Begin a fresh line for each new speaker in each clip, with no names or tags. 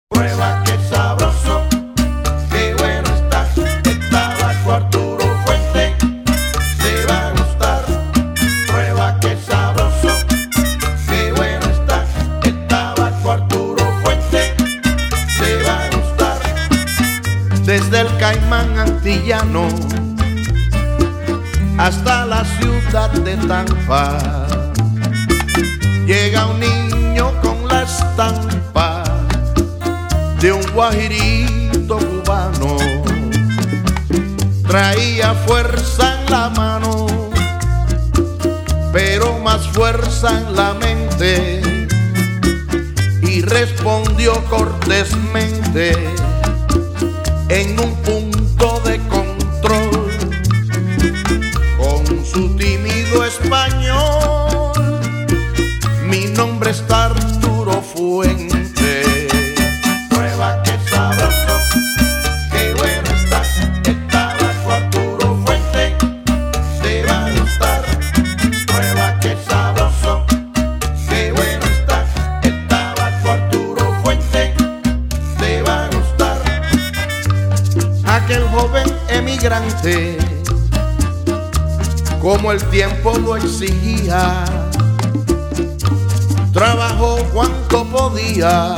Prueba qué sabroso, qué bueno está el tabaco Arturo Fuente, te va a gustar. Prueba qué sabroso, qué bueno está el tabaco Arturo Fuente, te va a gustar. Desde el Caimán antillano hasta la ciudad de Tampa, llega un niño con la estampa de un guajirito cubano. Traía fuerza en la mano, pero más fuerza en la mente, y respondió cortésmente en un punto de control con su tímido español: mi nombre es Arturo Fuente. Prueba qué sabroso, qué bueno está el tabaco Arturo Fuente, te va a gustar. Prueba qué sabroso, qué bueno está el tabaco Arturo Fuente, te va a gustar. Aquel joven emigrante, como el tiempo lo exigía, trabajó cuanto podía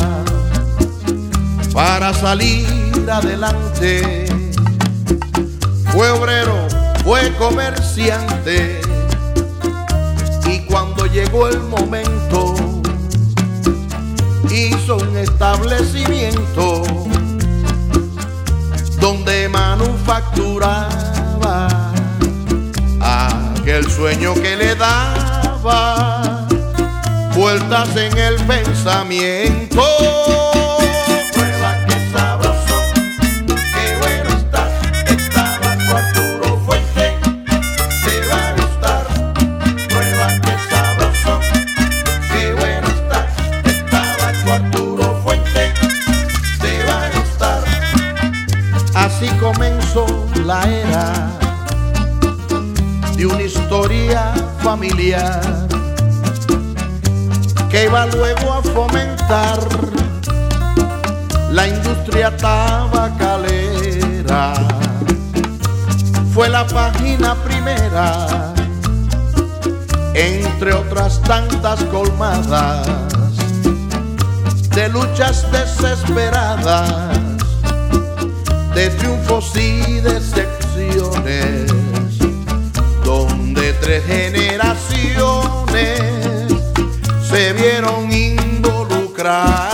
para salir adelante. Fue obrero, fue comerciante, y cuando llegó el momento hizo un establecimiento donde manufacturaba aquel sueño que le daba vueltas en el pensamiento. Prueba qué sabroso, qué bueno está el tabaco Arturo Fuente, te va a gustar. Prueba qué sabroso, qué bueno está el tabaco Arturo Fuente, te va a gustar. Así comenzó la era de una historia familiar que iba luego a fomentar la industria tabacalera. Fue la página primera, entre otras tantas colmadas de luchas desesperadas, de triunfos y decepciones, donde 3 generaciones se vieron involucradas.